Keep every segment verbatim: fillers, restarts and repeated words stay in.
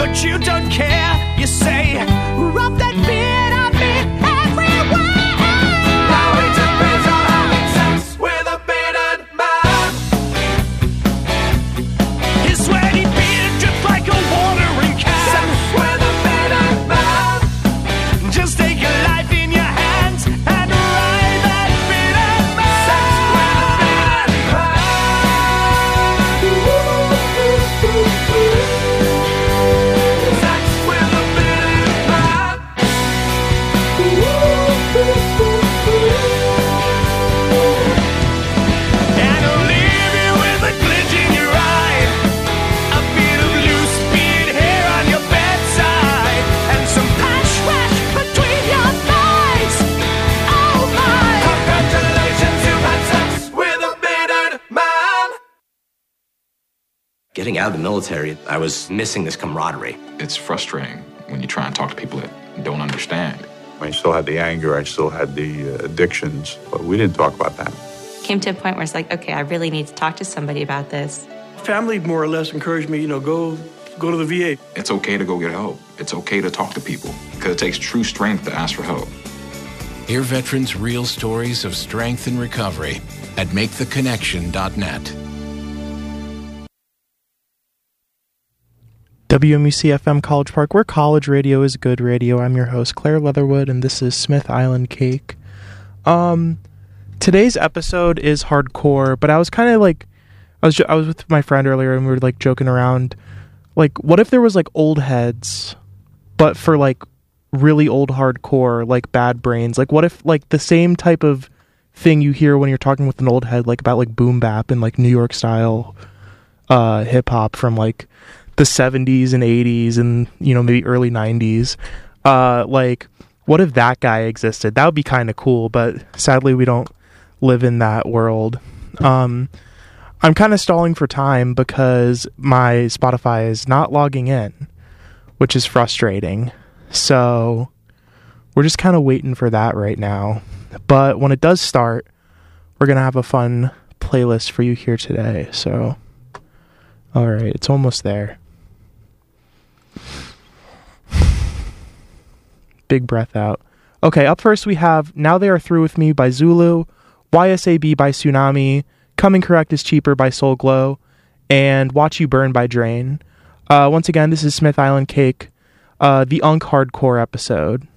but you don't care. You say, rub that beard on me everywhere. Now it depends on having sex with a bearded man. His sweaty beard drips like a watering can. Sex with a bearded man. Just take your life in your hands and ride that bearded man. Sex with a bearded man. Sex with a bearded man. And I'll leave you with a glint in your eye, a bit of loose beard hair on your bedside, and some patch rash between your thighs. Oh my! Congratulations, you've had sex with a bearded man. Getting out of the military, I was missing this camaraderie. It's frustrating when you try and talk to people that don't understand. I still had the anger, I still had the uh, addictions, but we didn't talk about that. Came to a point where it's like, okay, I really need to talk to somebody about this. Family more or less encouraged me, you know, go go to the V A. It's okay to go get help. It's okay to talk to people because it takes true strength to ask for help. Hear veterans' real stories of strength and recovery at make the connection dot net. W M U C F M College Park, where college radio is good radio. I'm your host, Claire Leatherwood, and this is Smith Island Cake. Um, today's episode is hardcore, but I was kind of like, I was ju- I was with my friend earlier, and we were like joking around, like, what if there was like old heads, but for like really old hardcore, like Bad Brains? Like, what if like the same type of thing you hear when you're talking with an old head, like about like boom bap and like New York style uh, hip hop from like the seventies and eighties and, you know, maybe early nineties. Uh, like, what if that guy existed? That would be kind of cool, but sadly we don't live in that world. Um, I'm kind of stalling for time because my Spotify is not logging in, which is frustrating. So we're just kind of waiting for that right now. But when it does start, we're going to have a fun playlist for you here today. So, all right, it's almost there. Big breath out. Okay, up first we have Now They Are Through With Me by Zulu, Y S A B by Tsunami, Coming Correct is Cheaper by Soul Glow, and Watch You Burn by Drain. Uh, once again, this is Smith Island Cake, uh, the Unk Hardcore episode.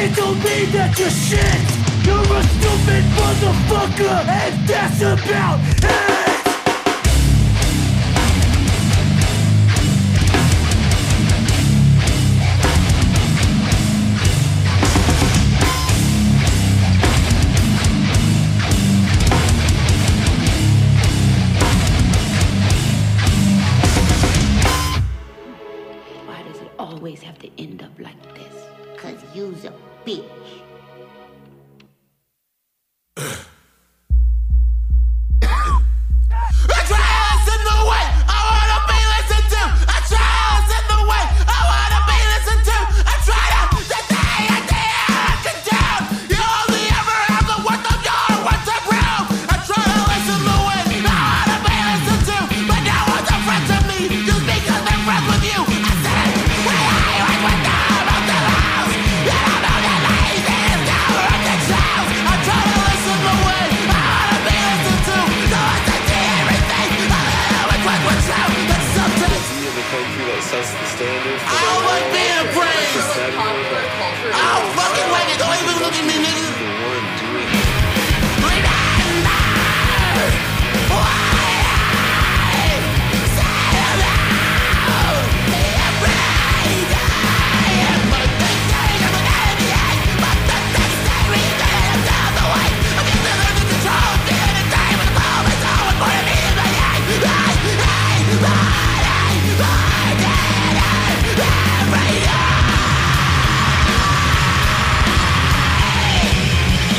It don't mean that you're shit. You're a stupid motherfucker, and that's about it. Why does it always have to end up like this? Cause you's a bitch. A trial's in the way, I wanna be listened to. A trial's in the way, I wanna be listened to. A trial, the day I dare condemn. You only ever have the worth of your words to prove. A trial is in the way, I wanna be listened to. But no one's a friend to me, just because they're friends with you. I said it, when I was with them on the house. You don't know the ladies in the of the trials. A trial is in the way, I wanna be listened to. So I said to everything, I don't know which one was true. But sometimes Is he in the country that sets the standard for I don't like being praised. popular culture? Oh, fucking wait it, don't even look at me, nigga. The one doing Every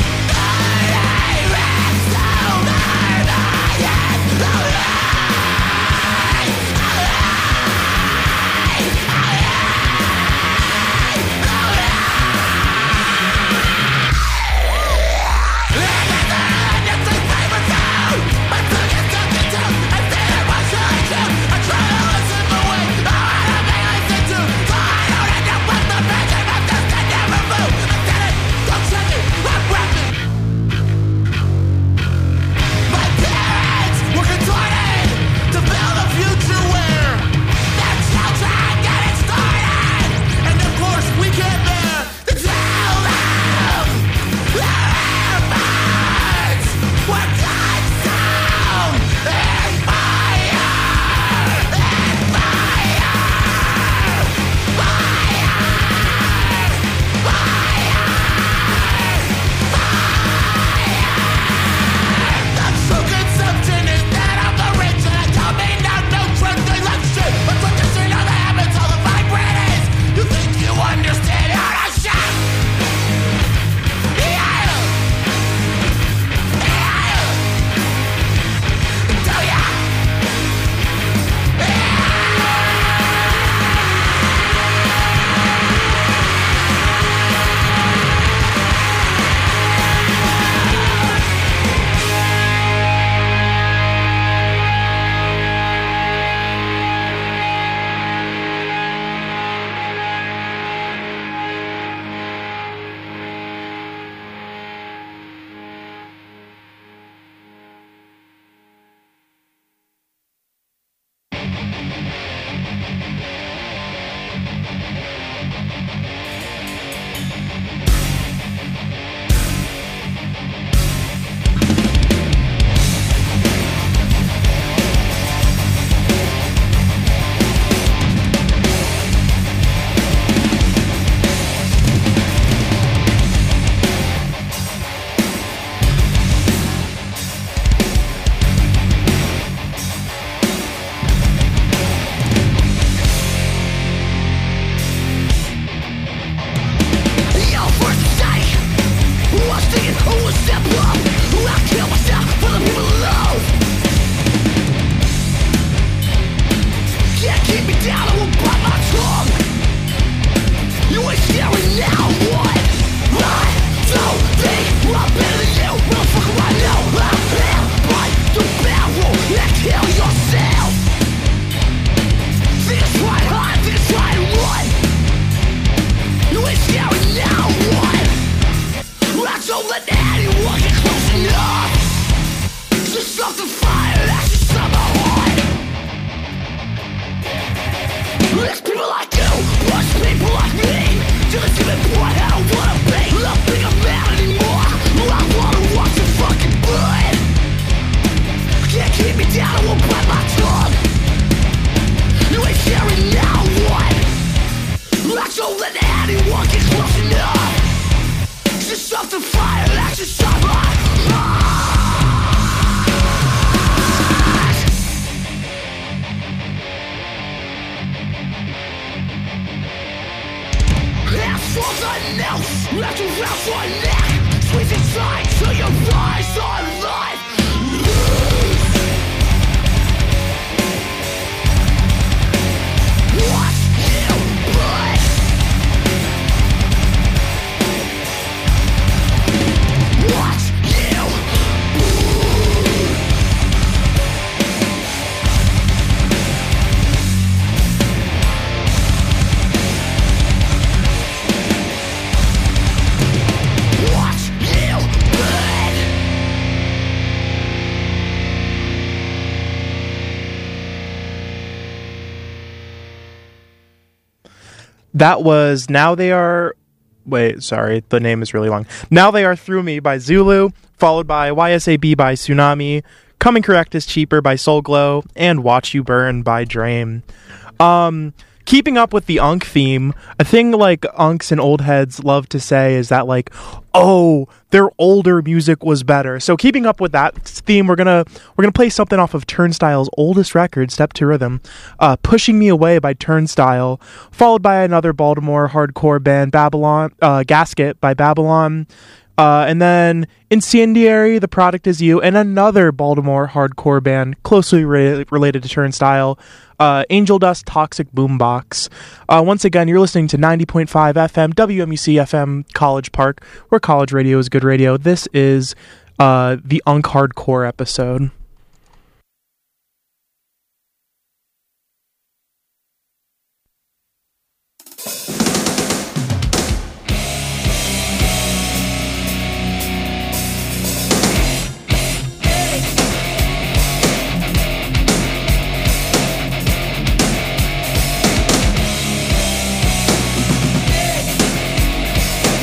That was Now They Are... Wait, sorry, the name is really long. Now They Are Through Me by Zulu, followed by Y S A B by Tsunami, Coming Correct is Cheaper by Soul Glow, and Watch You Burn by Drame. Um... Keeping up with the Unk theme, a thing like Unks and old heads love to say is that, like, oh, their older music was better. So keeping up with that theme, we're gonna we're gonna play something off of Turnstile's oldest record, Step to Rhythm, uh, Pushing Me Away by Turnstile, followed by another Baltimore hardcore band, Babylon, uh, Gasket by Babylon, uh, and then Incendiary, The Product Is You, and another Baltimore hardcore band closely re- related to Turnstile, Uh, Angel Dust Toxic Boombox. Uh, once again, you're listening to ninety point five F M, W M U C F M, College Park, where college radio is good radio. This is uh, the Unk Hardcore episode.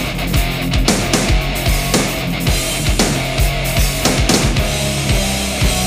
Hey!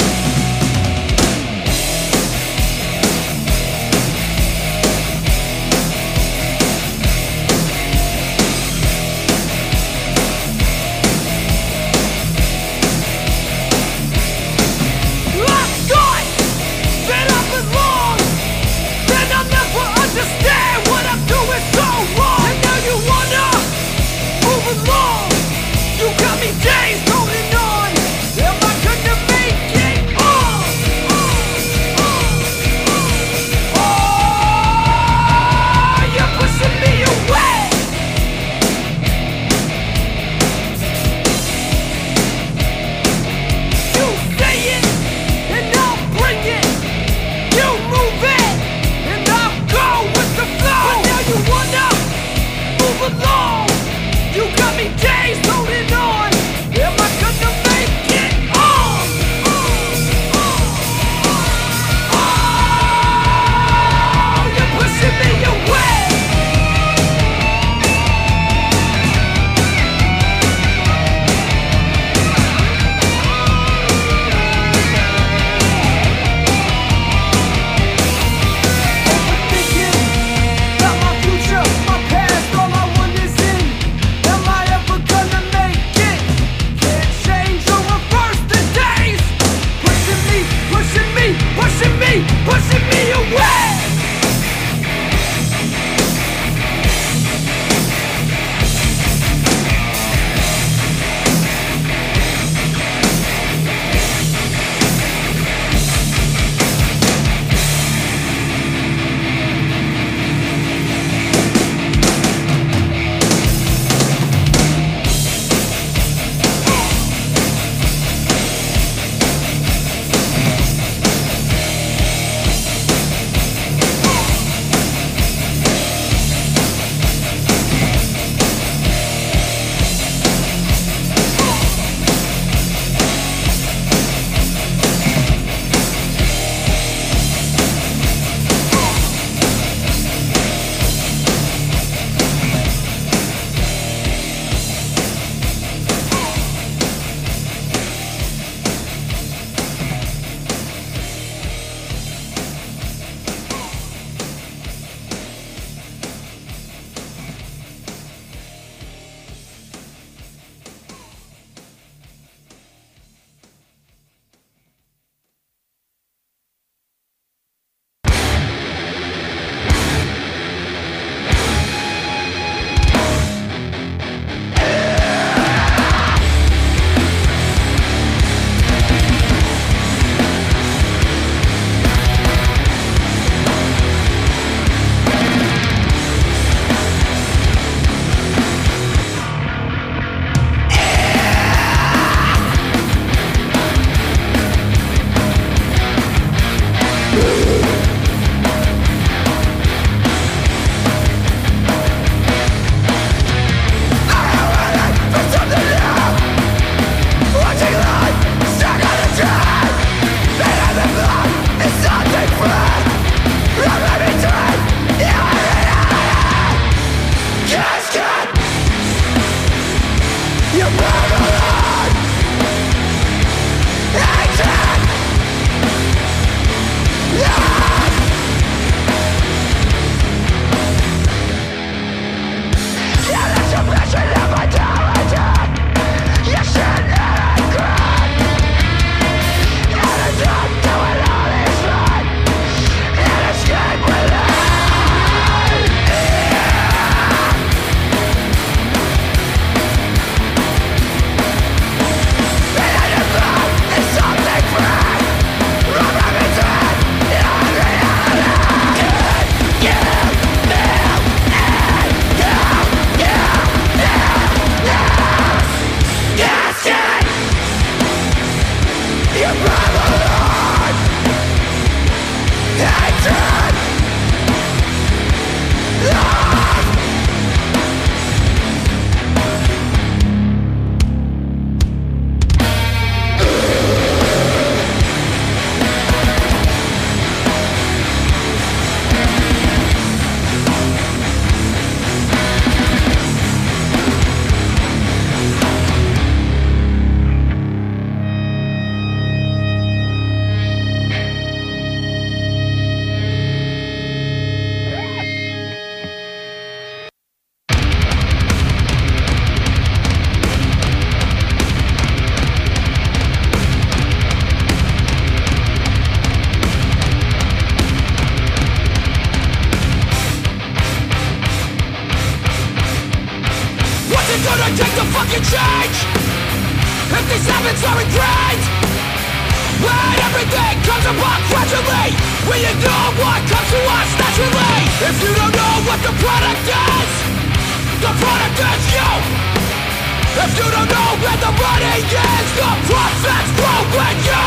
can change if these habits are ingrained. When everything comes apart gradually, we ignore what comes to us naturally. If you don't know what the product is, the product is you. If you don't know where the money is, the profits grow with you.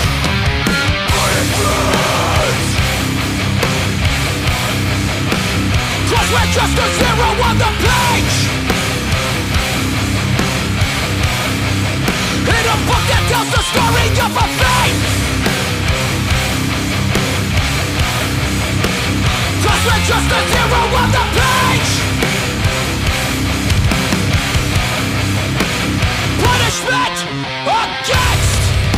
Punishment. Cause we're just a zero on the page, in a book that tells the story of a fate. Cause we're just a zero on the page. Punishment against.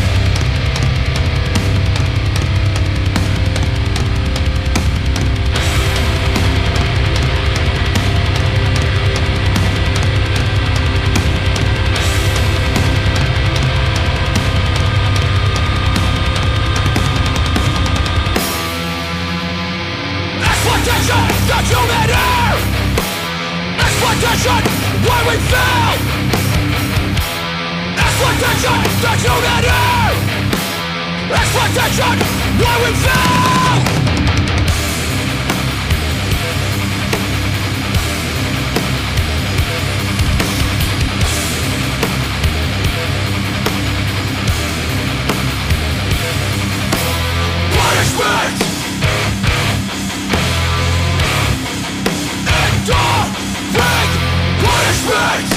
Exploitation, the human air. Exploitation, why we fail. Exploitation, the human air. Exploitation, why we fail. Punishment. Enduring punishment.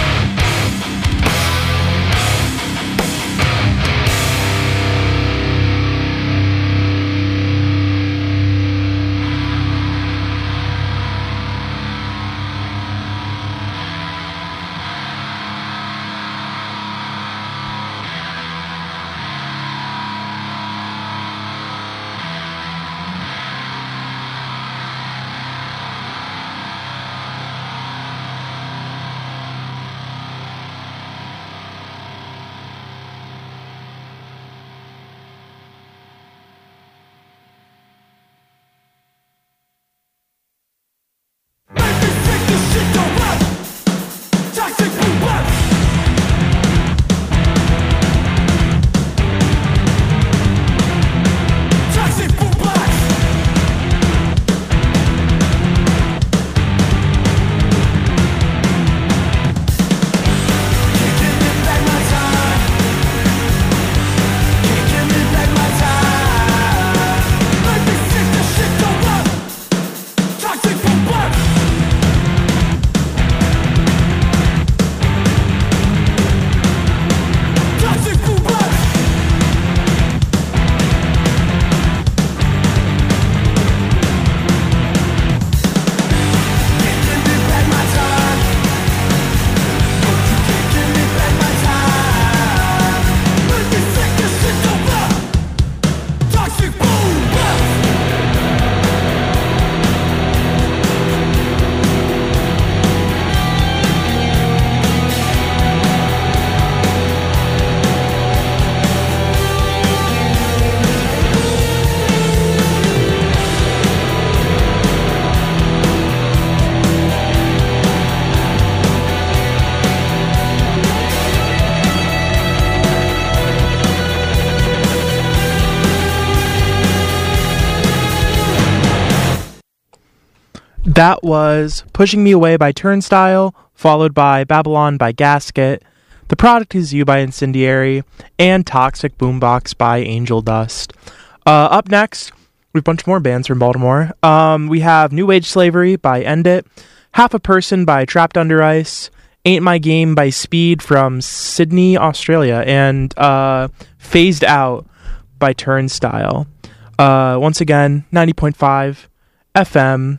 That was Pushing Me Away by Turnstile, followed by Babylon by Gasket, The Product Is You by Incendiary, and Toxic Boombox by Angel Dust. Uh, up next, we have a bunch more bands from Baltimore. Um, we have New Age Slavery by End It, Half a Person by Trapped Under Ice, Ain't My Game by Speed from Sydney, Australia, and uh, Phased Out by Turnstile. Uh, once again, ninety point five F M,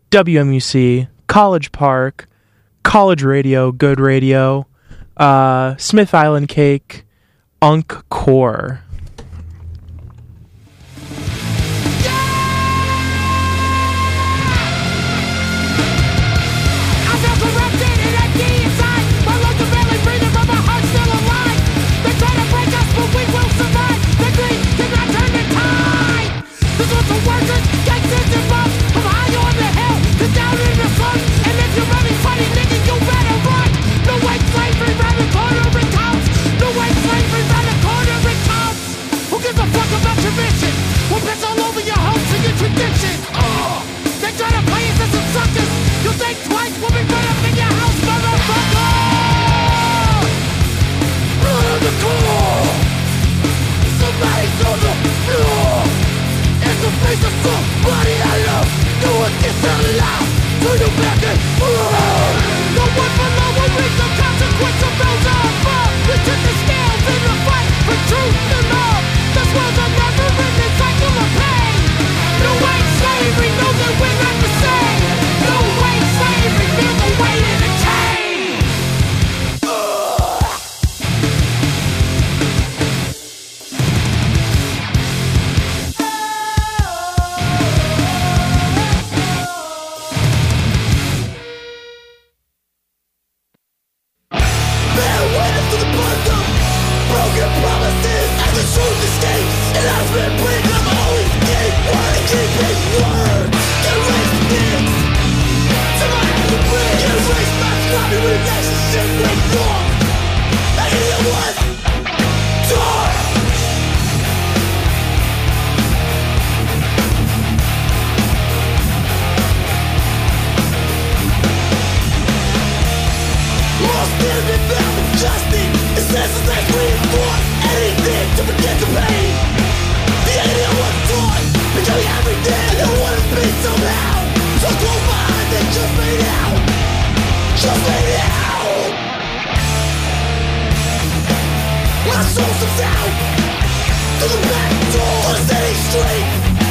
W M U C, College Park, College Radio, Good Radio, uh, Smith Island Cake, Unk Core. Down in the sun, and if you're running funny, nigga, you better run. No white slavery. face of somebody I love. No one gets alive. Turn your back and run. No one below will reap the consequence of those above. We took the scales in the fight for truth and love. This was a never-ending cycle of pain. No white slavery, know that we're not the same. No white slavery, feel the weight in the chain. Ugh. Bear witness to the bundle, broken promises as the truth escapes. And I've been breaking, I'm always getting word and keeping word. Erase things to my own brain. Erase my sloppy relationship with wrong. I hear it was torn. Lost in the found of justice. It says it's like reinforce anything to forget the pain. The idea was taught, becoming everything. I don't want to be somehow. So close my eyes and just fade out. Just fade out. My soul slips out to the back door on a steady street.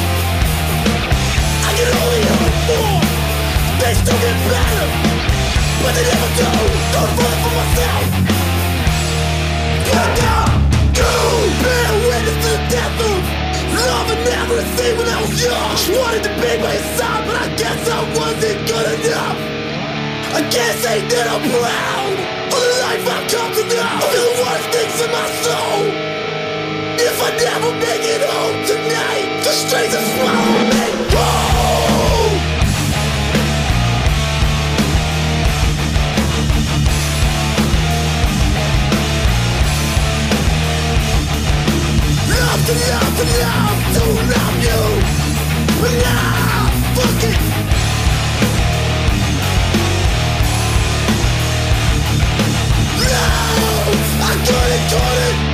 I can only hope for they still get better, but they never do. Don't run for myself. But now, go! Bear witness to the death of love and everything when I was young. Wanted to be by his side, but I guess I wasn't good enough. I can't say that I'm proud of the life I've come to know. I feel the worst things in my soul. If I never make it home tonight, the streets will swallow me whole. Love to love to love to love you. But now, fuck it. No, I couldn't, couldn't.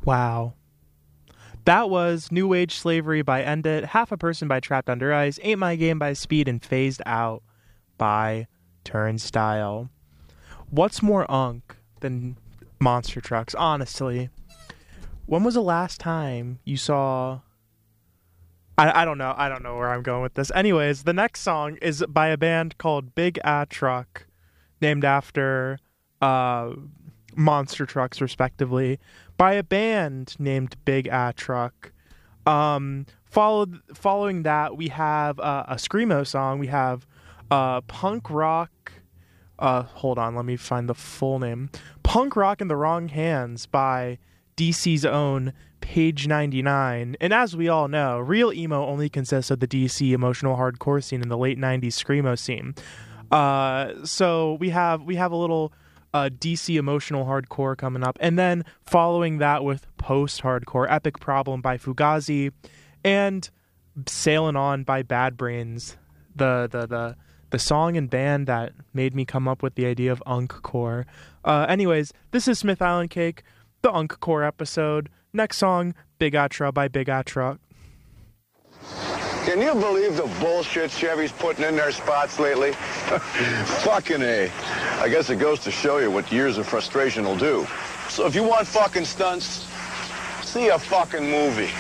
Wow. That was New Age Slavery by End It, Half a Person by Trapped Under Ice, Ain't My Game by Speed, and Phased Out by Turnstile. What's more unk than monster trucks, honestly? When was the last time you saw... I, I don't know. I don't know where I'm going with this. Anyways, the next song is by a band called Big A Truck, named after uh, monster trucks, respectively, by a band named Big A Truck. Um, followed, following that, we have uh, a Screamo song. We have uh, Punk Rock... Uh, hold on, let me find the full name. Punk Rock in the Wrong Hands by D C's own Page ninety-nine. And as we all know, real emo only consists of the D C emotional hardcore scene in the late nineties Screamo scene. Uh, so we have we have a little uh, D C emotional hardcore coming up. And then following that with post-hardcore, Epic Problem by Fugazi, and Sailing On by Bad Brains, the the the the song and band that made me come up with the idea of Unkcore. Uh, anyways, this is Smith Island Cake, the Unkcore episode. Next song, Big Atra by Big Atra. Can you believe the bullshit Chevy's putting in their spots lately? Fucking A. I guess it goes to show you what years of frustration will do. So if you want fucking stunts, see a fucking movie.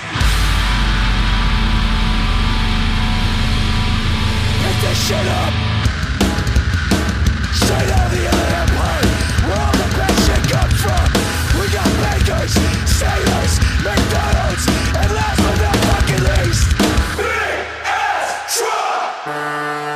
Pick this shit up! Straight out of the other empire, where all the bad shit comes from. We got bakers, sailors, McDonald's, and last but not fucking least, Big Ass Truck!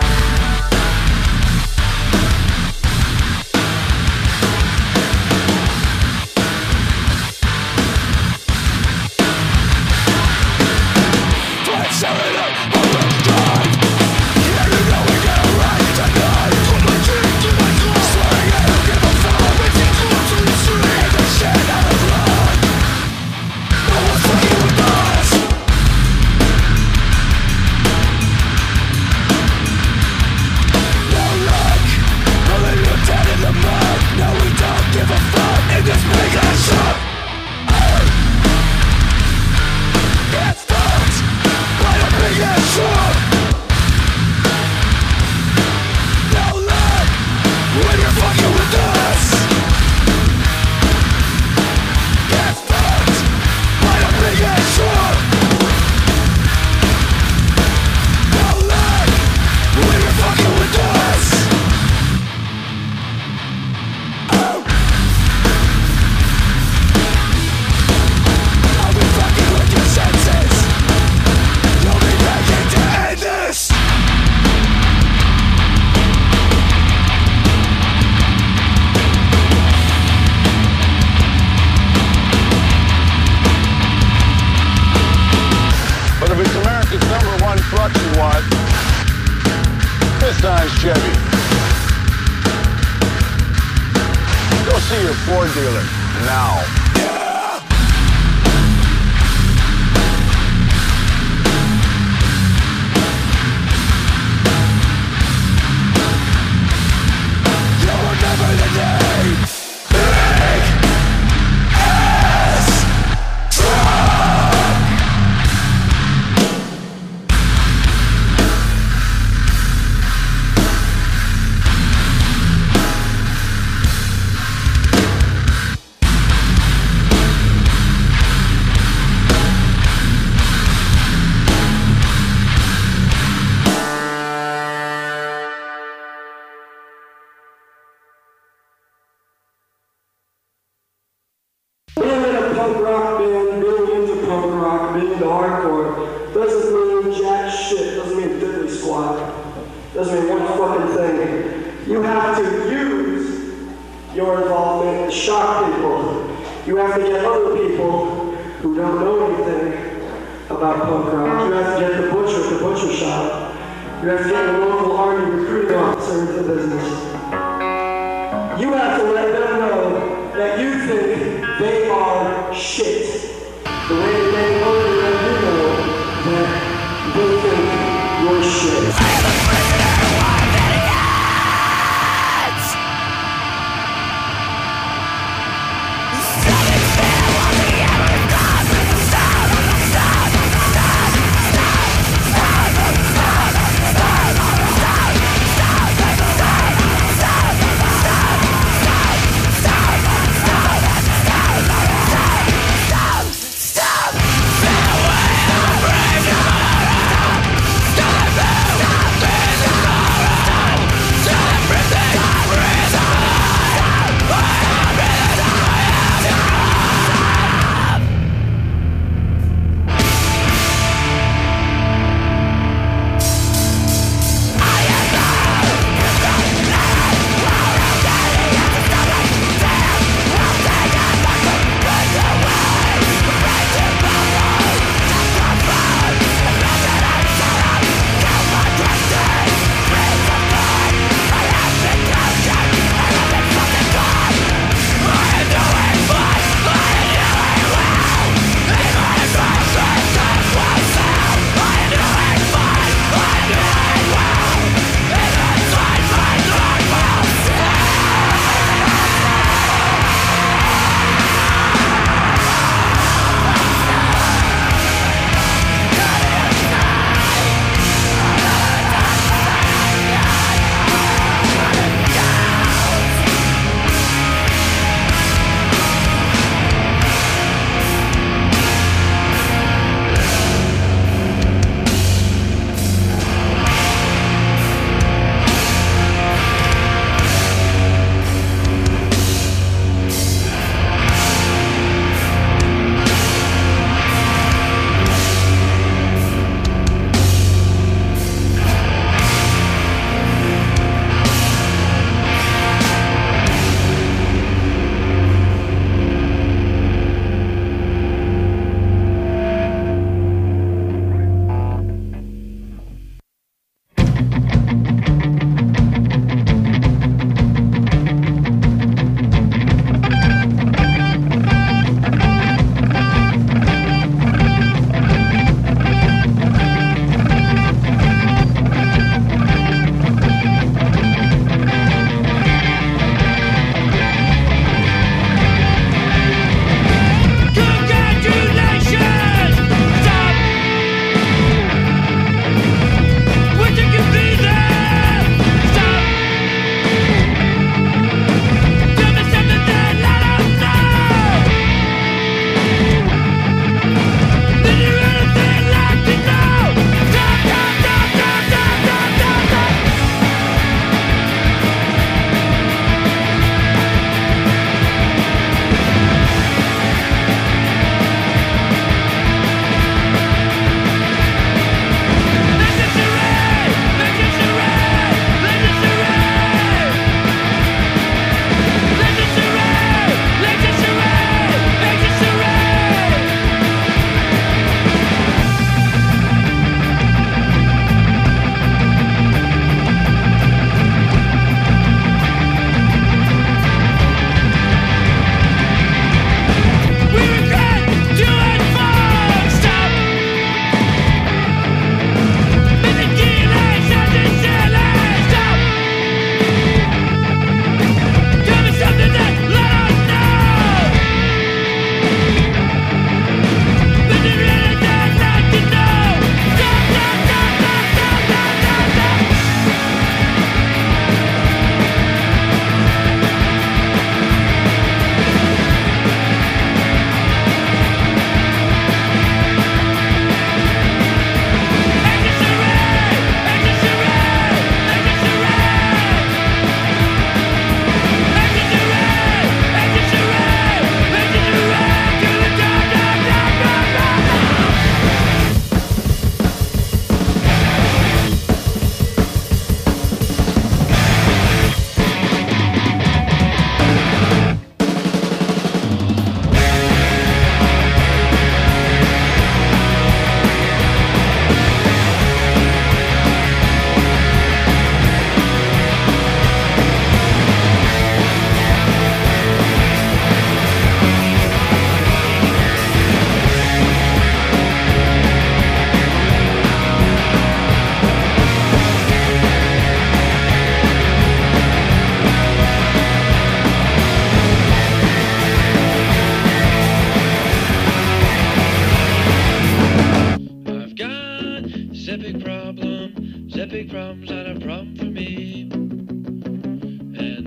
Selling up, oh my God. Yeah, you know we got a right tonight. Put my drink to my glass. Swearing I don't give a fuck. But you go to the street. Ain't the shit out of blood. No one's fucking with us. No luck. Only you're dead in the mud. No, we don't give a fuck. In this big ass shop. It's fucked. Big ass truck. No luck when you're fucking with us. Get fucked by a big ass truck. No luck when you're fucking with us. Oh. I'll be fucking with your senses. You'll be begging to end this! But if it's America's number one truck you want, this time's Chevy. Go see your Ford dealer now. Remember the name Big Ass Truck. Punk rock band, being into punk rock, being into hardcore, doesn't mean jack shit, doesn't mean diddly squat, doesn't mean one fucking thing. You have to use your involvement to shock people. You have to get other people who don't know anything about punk rock. You have to get the butcher at the butcher shop. You have to get the local army recruiting officer into the business. You have to let them know that you think they are shit. The way that they only let you know that they think you're shit. I am a prisoner of idiots! Something fell on the ever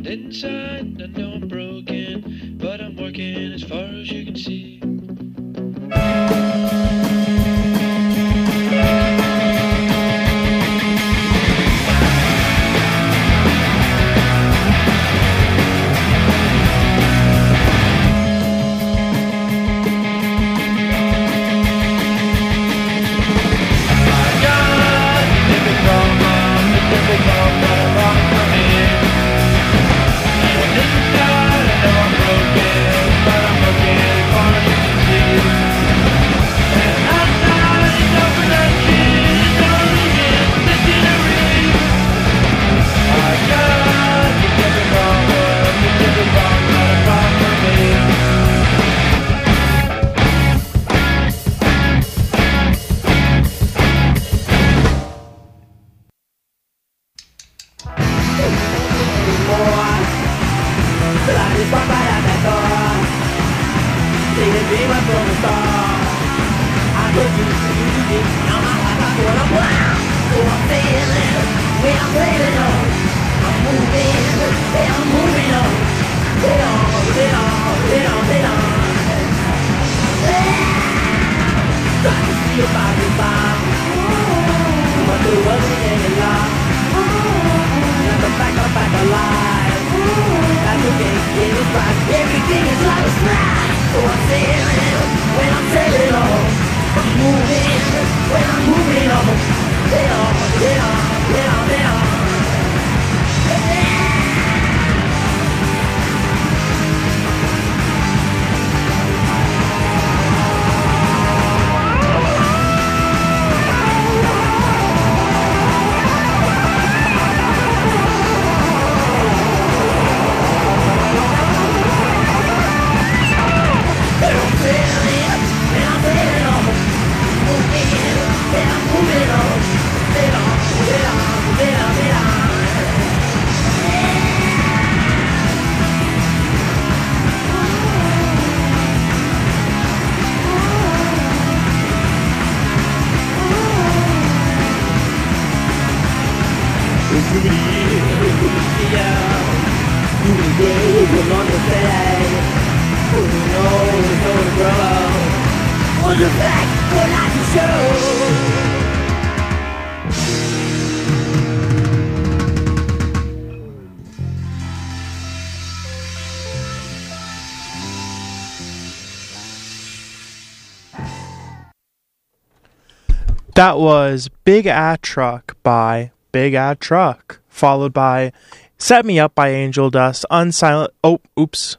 But inside, I know I'm broken, but I'm working as far as you can see. That was Big At Truck by Big At Truck, followed by Set Me Up by Angel Dust, Unsilent... Oh, oops.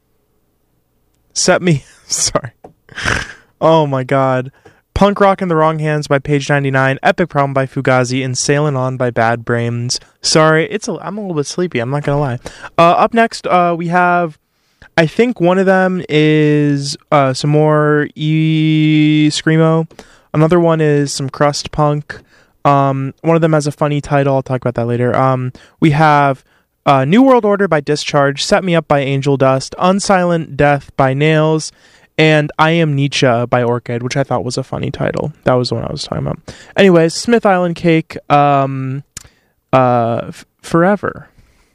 Set Me... Sorry. Oh my god. Punk Rock in the Wrong Hands by Page ninety-nine, Epic Problem by Fugazi, and Sailin' On by Bad Brains. Sorry, it's a, I'm a little bit sleepy, I'm not gonna lie. Uh, up next, uh, we have... I think one of them is uh, some more E... Screamo. Another one is some crust punk. Um, one of them has a funny title. I'll talk about that later. Um, we have uh, New World Order by Discharge, Set Me Up by Angel Dust, Unsilent Death by Nails, and I Am Nietzsche by Orchid, which I thought was a funny title. That was the one I was talking about. Anyways, Smith Island Cake, um, uh, f- Forever.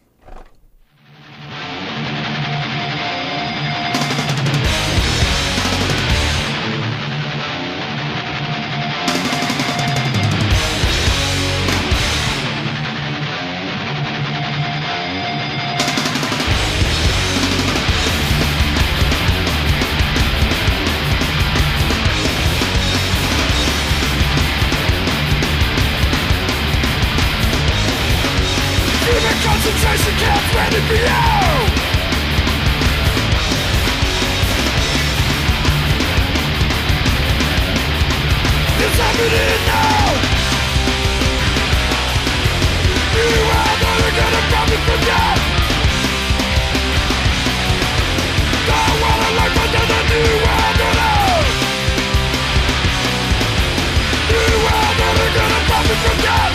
Concentration camps ready for you! It's happening now! You are never gonna profit from that! I wanna life under the new world order! You are never gonna profit from that!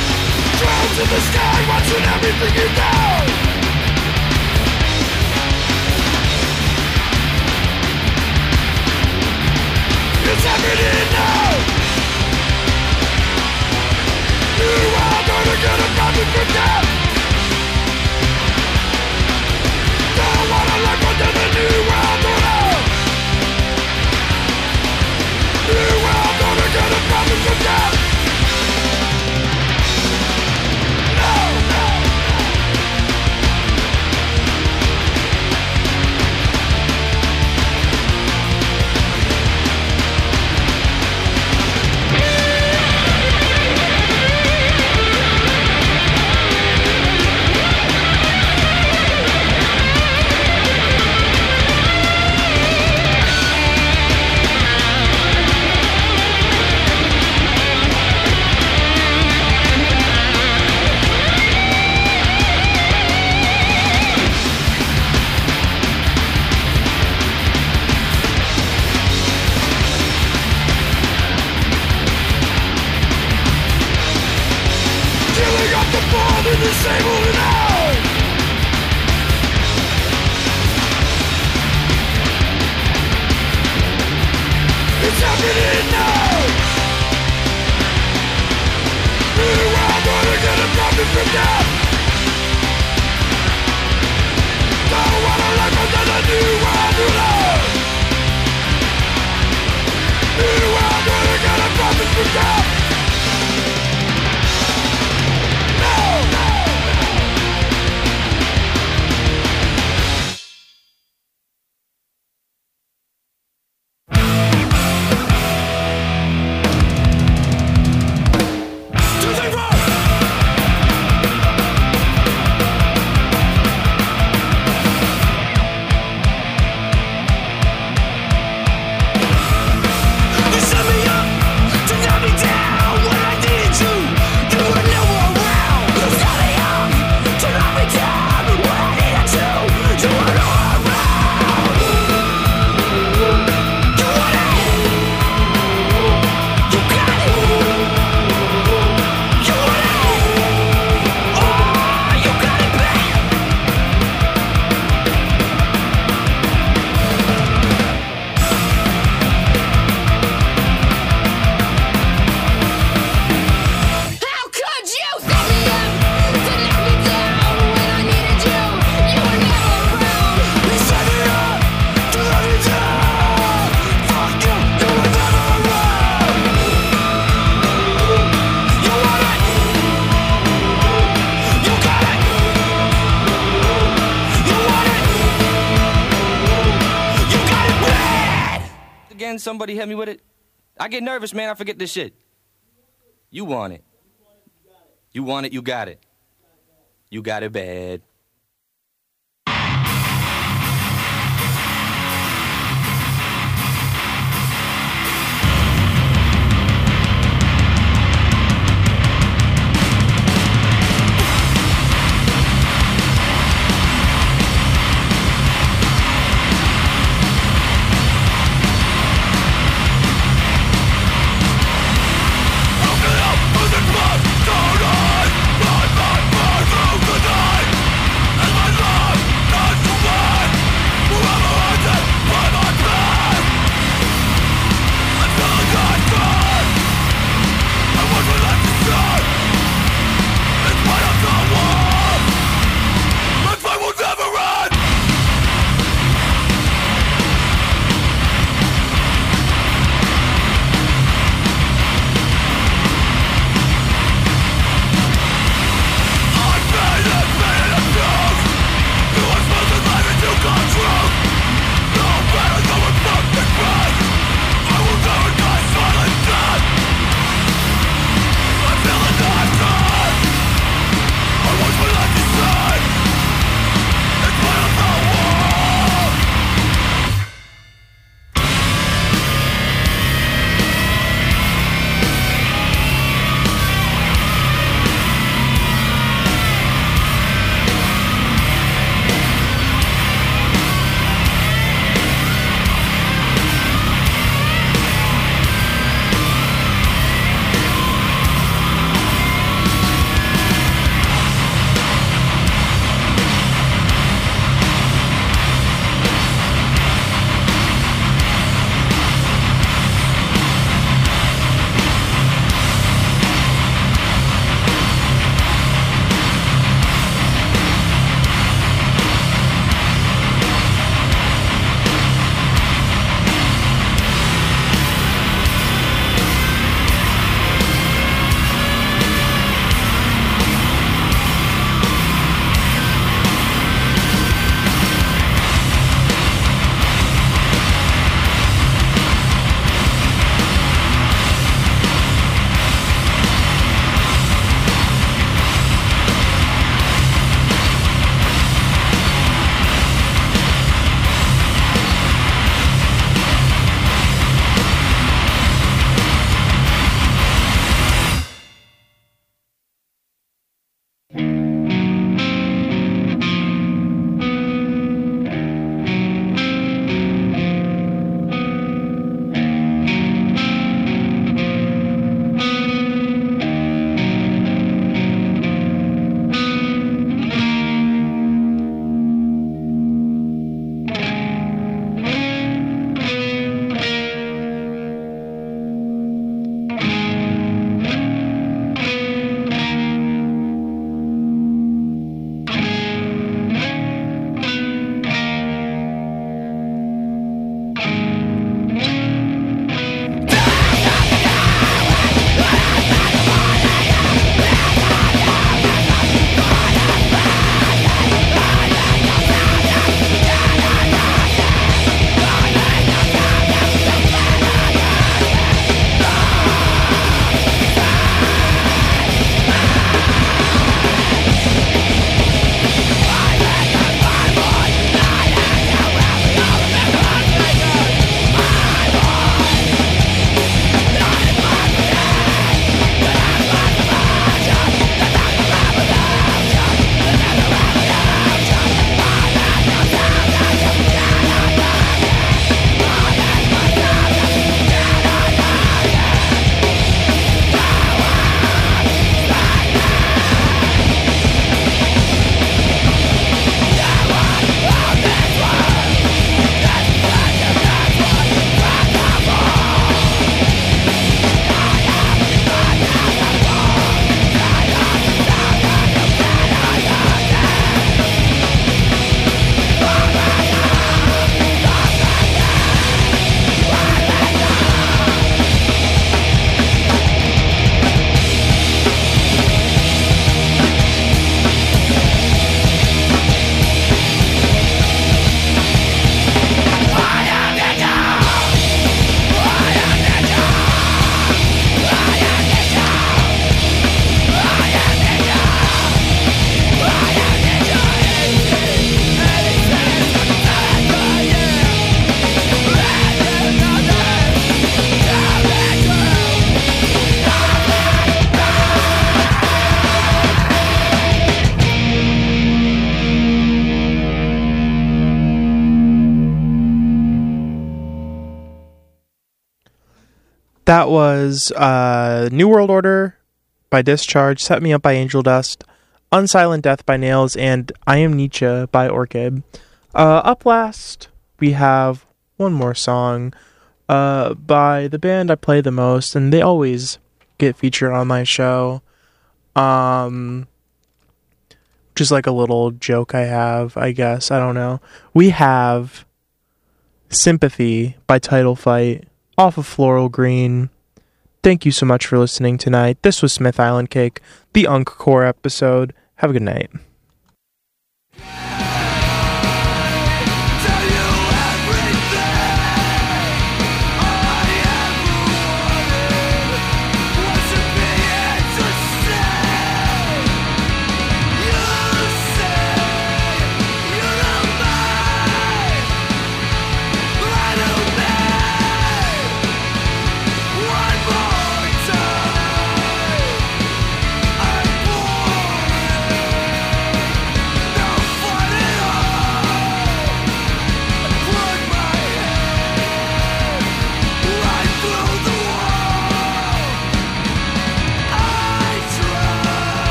In the sky, watching everything you do. Somebody help me with it. I get nervous, man. I forget this shit. You want it. You want it, you got it. You got it bad. Open up, open blood, turn on, blood, blood, blood, through the night. That was uh, New World Order by Discharge, Set Me Up by Angel Dust, Unsilent Death by Nails, and I Am Nietzsche by Orchid. Uh, up last, we have one more song uh, by the band I play the most, and they always get featured on my show. Um, just like a little joke I have, I guess. I don't know. We have Sympathy by Title Fight off of Floral Green. Thank you so much for listening tonight. This was Smith Island Cake, the Unk Core episode. Have a good night.